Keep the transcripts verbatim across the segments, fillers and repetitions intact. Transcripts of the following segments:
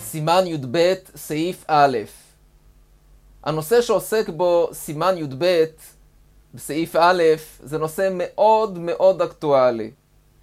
סימן י"ב, סעיף א'. הנושא שעוסק בו סימן י"ב, בסעיף א', זה נושא מאוד מאוד אקטואלי.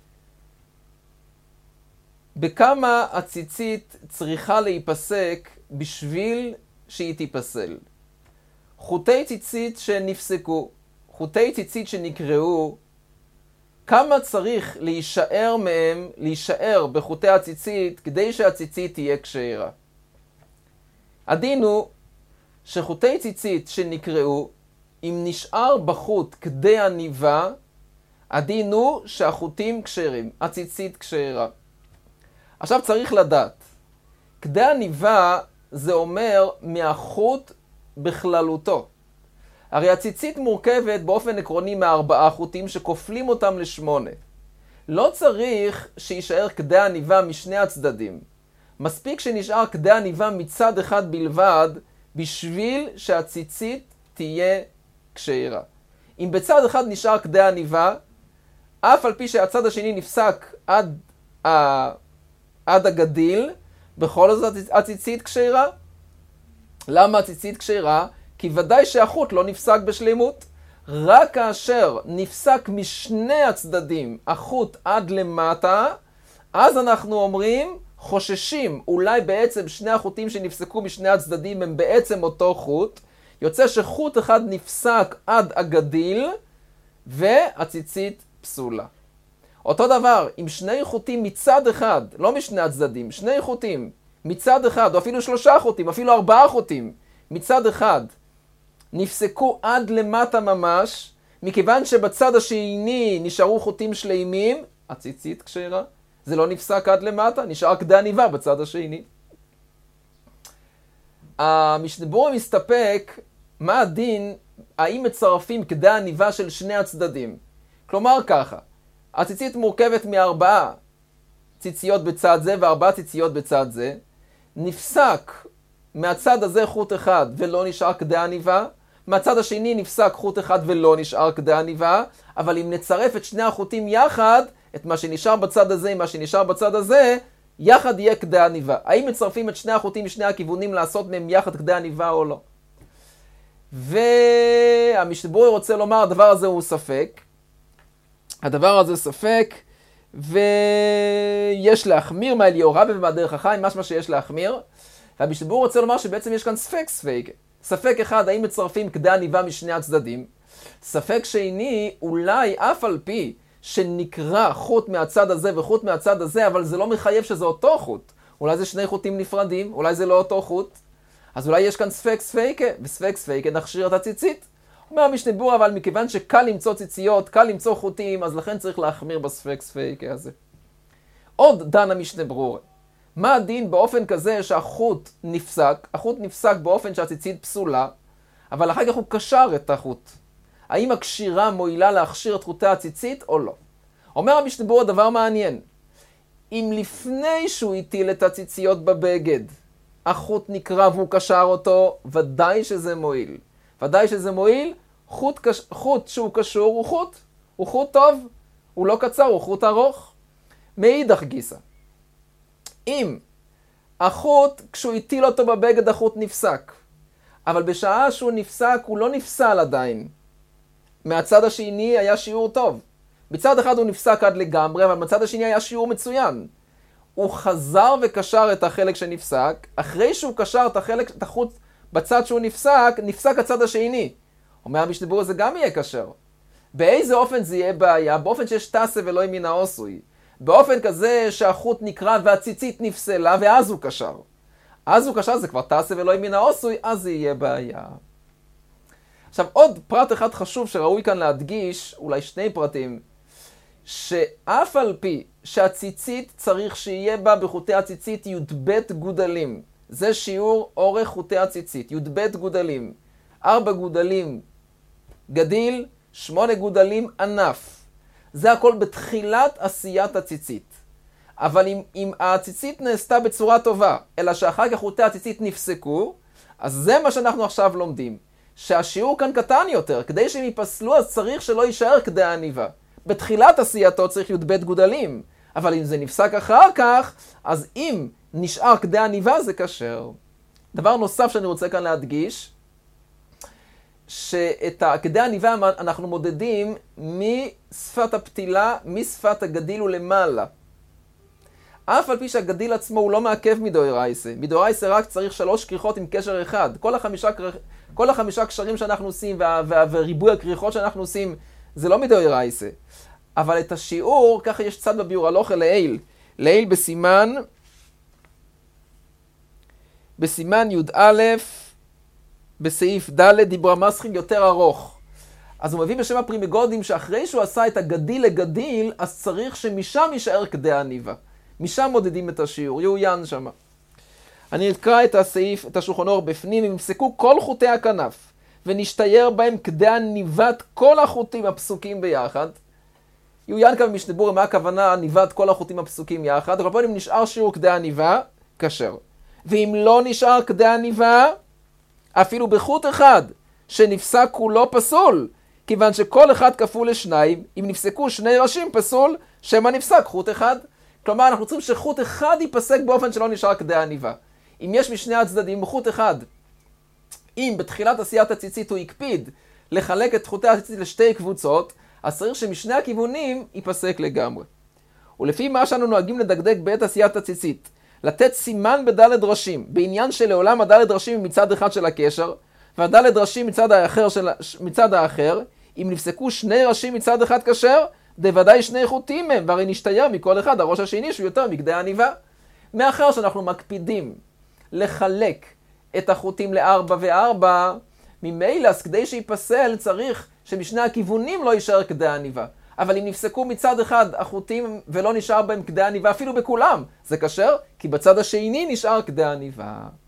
בכמה הציצית צריכה להיפסק בשביל שהיא תיפסל? חוטי ציצית שנפסקו, חוטי ציצית שנקראו, כמה צריך להישאר מהם, להישאר בחוטי הציצית, כדי שהציצית תהיה כשרה? הדין הוא שחוטי ציצית שנקראו, אם נשאר בחוט כדי הניבה, הדין הוא שהחוטים כשרים, הציצית כשרה. עכשיו צריך לדעת, כדי הניבה זה אומר מהחוט בכללותו. הרי הציצית מורכבת באופן עקרוני מארבעה חוטים שכופלים אותם לשמונה. לא צריך שישאר כדי הניבה משני הצדדים. מספיק שנשאר כדי הניבה מצד אחד בלבד, בשביל שהציצית תהיה כשרה. אם בצד אחד נשאר כדי הניבה, אף על פי שהצד השני נפסק עד, ה... עד הגדיל, בכל זאת הציצית כשרה. למה הציצית כשרה? כי ודאי שהחוט לא נפסק בשלמות. רק כאשר נפסק משני הצדדים החוט עד למטה, אז אנחנו אומרים, חוששים, אולי בעצם שני החוטים שנפסקו משני הצדדים הם בעצם אותו חוט. יוצא שחוט אחד נפסק עד הגדיל, והציצית פסולה. אותו דבר, אם שני חוטים מצד אחד, לא משני הצדדים, שני חוטים מצד אחד, או אפילו שלושה חוטים, אפילו ארבעה חוטים, מצד אחד, נפסקו עד למטה ממש, מכיוון שבצד השני נשארו חוטים שלימים, הציצית כשרה. זה לא נפסק עד למטה, נשאר כדי הניבה בצד השני. המשנה ברורה מסתפק, מה הדין, האם מצרפים כדי הניבה של שני הצדדים? כלומר ככה, הציצית מורכבת מארבעה ציציות בצד זה וארבעה ציציות בצד זה, נפסק מהצד הזה חוט אחד ולא נשאר כדי הניבה, מהצד השני נפסק חוט אחד ולא נשאר כדי הניבה, אבל אם נצרף את שני החוטים יחד, את מה שנשאר בצד הזה עם מה שנשאר בצד הזה, יחד יהיה כדי הניבה. האם מצרפים את שני החוטים משני הכיוונים לעשות מהם יחד כדי הניבה או לא? והמשנה ברורה רוצה לומר, הדבר הזה הוא ספק. הדבר הזה ספק, ויש להחמיר מהאליהו רבה ומהדרך החיים, משמע שיש להחמיר. והמשנה ברורה רוצה לומר שבעצם יש כאן ספק ספק. ספק אחד, האם מצרפים כדי הניבה משני הצדדים? ספק שני, אולי אף על פי שנקרא חוט מהצד הזה וחוט מהצד הזה, אבל זה לא מחייב שזה אותו חוט. אולי זה שני חוטים נפרדים, אולי זה לא אותו חוט. אז אולי יש כאן ספק ספק, וספק ספק נכשיר את הציצית. אומר המשנה ברורה, אבל מכיוון שקל למצוא ציציות, קל למצוא חוטים, אז לכן צריך להחמיר בספק ספק הזה. עוד דן המשנה ברורה. מה הדין באופן כזה שהחוט נפסק? החוט נפסק באופן שהציצית פסולה, אבל אחר כך הוא קשר את החוט. האם הקשירה מועילה להכשיר את חוטי הציצית או לא? אומר המשנה ברורה דבר מעניין. אם לפני שהוא הטיל את הציציות בבגד, החוט נקרא והוא קשר אותו, ודאי שזה מועיל. ודאי שזה מועיל, חוט, חוט שהוא קשור הוא חוט. הוא חוט טוב, הוא לא קצר, הוא חוט ארוך. מאידך גיסא. אם החוט, כשהוא הטיל אותו בבגד, החוט נפסק. אבל בשעה שהוא נפסק, הוא לא נפסל עדיין. מהצד השני היה שיעור טוב. מצד אחד הוא נפסק עד לגמרי, אבל מצד השני היה שיעור מצוין. הוא חזר וקשר את החלק שנפסק, אחרי שהוא קשר את החלק, את החוט בצד שהוא נפסק, נפסק הצד השני. אומר המשנה ברורה, זה גם יהיה קשר. באיזה אופן זה יהיה בעיה? באופן שיש תעשה ולא ימין העושוי. באופן כזה שהחוט נקרא והציצית נפסלה, ואז הוא קשר. אז הוא קשר, זה כבר תעשה ולא ימין העושוי, אז זה יהיה בעיה. עכשיו, עוד פרט אחד חשוב שראוי כאן להדגיש, אולי שני פרטים, שאף על פי שהציצית צריך שיהיה בה בחוטי הציצית י"ב גודלים. זה שיעור אורך חוטי הציצית, י"ב גודלים. ארבע גודלים גדיל, שמונה גודלים ענף. זה הכל בתחילת עשיית הציצית. אבל אם, אם הציצית נעשתה בצורה טובה, אלא שאחר כך חוטי הציצית נפסקו, אז זה מה שאנחנו עכשיו לומדים. שהשיעור כאן קטן יותר, כדי שהם ייפסלו אז צריך שלא יישאר כדי הניבה. בתחילת עשייתו צריך י"ב גודלים, אבל אם זה נפסק אחר כך, אז אם נשאר כדי עניבה, זה כשר. דבר נוסף שאני רוצה כאן להדגיש, שאת כדי עניבה אנחנו מודדים משפת הפתילה, משפת הגדיל ולמעלה. אף על פי שהגדיל עצמו הוא לא מעכב מדאורייסה. מדאורייסה רק צריך שלוש כריכות עם קשר אחד. כל החמישה, כל החמישה קשרים שאנחנו עושים וה, וה, וריבוי הכריכות שאנחנו עושים, זה לא מדאורייסה. אבל את השיעור, ככה יש צד בביאור הלוכה לעיל. לעיל בסימן, בסימן י"א, בסעיף ד' דיבור המסחיג יותר ארוך. אז הוא מביא בשם הפרימגודים שאחרי שהוא עשה את הגדיל לגדיל, אז צריך שמשם יישאר כדי עניבה. משם מודדים את השיעור, יעוין שמה. אני אקרא את הסעיף, את השולחן אור בפנים, אם יפסקו כל חוטי הכנף, ונשתייר בהם כדי עניבת כל החוטים הפסוקים ביחד. יעוין כאן משנבור, מה הכוונה עניבת כל החוטים הפסוקים יחד? אבל פה אם נשאר שיעור כדי עניבה, כשר. ואם לא נשאר כדי עניבה, אפילו בחוט אחד, שנפסק כולו פסול, כיוון שכל אחד כפול לשניים, אם נפסקו שני ראשים פסול, שמה נפסק חוט אחד. כלומר, אנחנו צריכים שחוט אחד ייפסק באופן שלא נשאר כדי עניבה. אם יש משני הצדדים חוט אחד, אם בתחילת עשיית הציצית הוא יקפיד לחלק את חוטי הציצית לשתי קבוצות, אז צריך שמשני הכיוונים ייפסק לגמרי. ולפי מה שאנו נוהגים לדקדק בעת עשיית הציצית, לתת סימן בדלת ראשים, בעניין שלעולם הדלת ראשים מצד אחד של הקשר, והדלת ראשים מצד האחר, של, מצד האחר, אם נפסקו שני ראשים מצד אחד כשר, בוודאי שני חוטים הם, והרי נשתייר מכל אחד הראש השני שהוא יותר מכדי עניבה. מאחר שאנחנו מקפידים לחלק את החוטים לארבע וארבע, ממילא, אז כדי שיפסל צריך שמשני הכיוונים לא יישאר כדי עניבה. אבל אם נפסקו מצד אחד החוטים ולא נשאר בהם כדי עניבה, אפילו בכולם, זה כשר, כי בצד השני נשאר כדי עניבה.